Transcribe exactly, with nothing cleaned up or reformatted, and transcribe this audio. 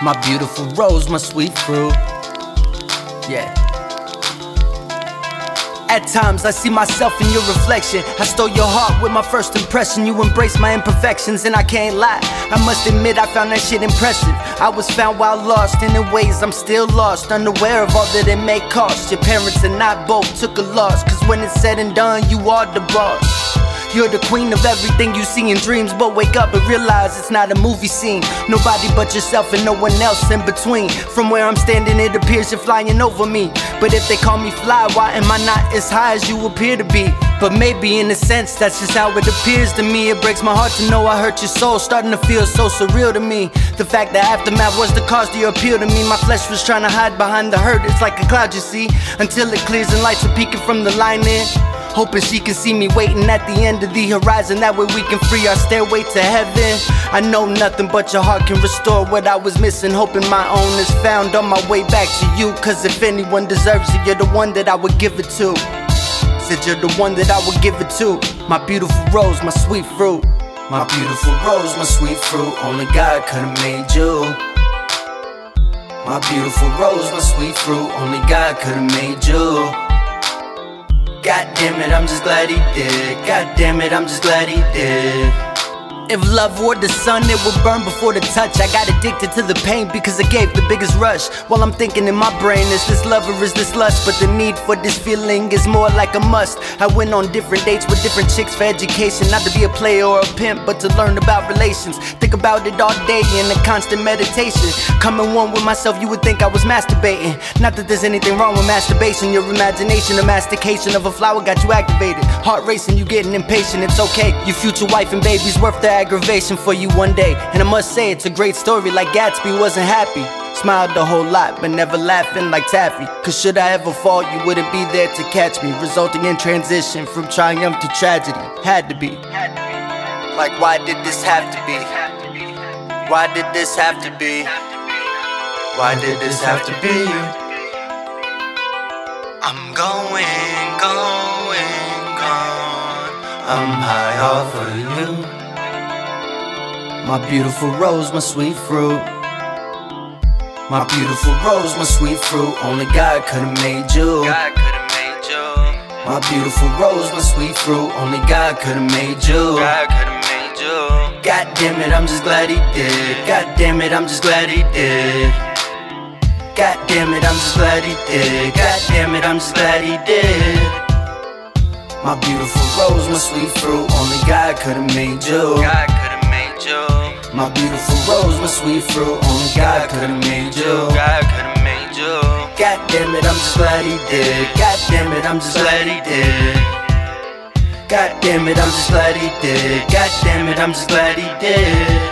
My beautiful rose, my sweet fruit. Yeah. At times I see myself in your reflection. I stole your heart with my first impression. You embraced my imperfections and I can't lie, I must admit I found that shit impressive. I was found while lost, and in ways I'm still lost, unaware of all that it may cost. Your parents and I both took a loss, cause when it's said and done, you are the boss. You're the queen of everything you see in dreams, but wake up and realize it's not a movie scene. Nobody but yourself and no one else in between. From where I'm standing it appears you're flying over me, but if they call me fly, why am I not as high as you appear to be? But maybe in a sense that's just how it appears to me. It breaks my heart to know I hurt your soul, starting to feel so surreal to me. The fact that aftermath was the cause to your appeal to me. My flesh was trying to hide behind the hurt, it's like a cloud you see, until it clears and lights are peeking from the line in. Hoping she can see me waiting at the end of the horizon. That way we can free our stairway to heaven. I know nothing but your heart can restore what I was missing. Hoping my own is found on my way back to you. Cause if anyone deserves it, you're the one that I would give it to. Said you're the one that I would give it to. My beautiful rose, my sweet fruit. My beautiful rose, my sweet fruit. Only God could've made you. My beautiful rose, my sweet fruit. Only God could've made you. God damn it, I'm just glad he did. God damn it, I'm just glad he did. If love were the sun, it would burn before the touch. I got addicted to the pain because it gave the biggest rush. While I'm thinking in my brain, is this love or is this lust? But the need for this feeling is more like a must. I went on different dates with different chicks for education. Not to be a player or a pimp, but to learn about relations. Think about it all day in a constant meditation. Coming one with myself, you would think I was masturbating. Not that there's anything wrong with masturbation. Your imagination, the mastication of a flower got you activated. Heart racing, you getting impatient, it's okay. Your future wife and baby's worth the aggravation for you one day. And I must say it's a great story, like Gatsby wasn't happy. Smiled a whole lot but never laughing like Taffy. Cause should I ever fall you wouldn't be there to catch me, resulting in transition from triumph to tragedy. Had to be. Like why did this have to be? Why did this have to be? Why did this have to be? I'm going, going, gone. I'm high off of you. My beautiful rose, my sweet fruit. My beautiful rose, my sweet fruit. Only God could've made you. God could've made you. My beautiful rose, my sweet fruit. Only God could've made you. God could've made you. God damn it, I'm just glad he did. God damn it, I'm just glad he did. God damn it, I'm just glad he did. God damn it, I'm just glad he did. My beautiful rose, my sweet fruit. Only God could've made you. God could've made you. My beautiful rose, my sweet fruit. Only God could've made you. God could've made you. God damn it, I'm just glad he did. God damn it, I'm just glad he did. God damn it, I'm just glad he did. God damn it, I'm just glad he did.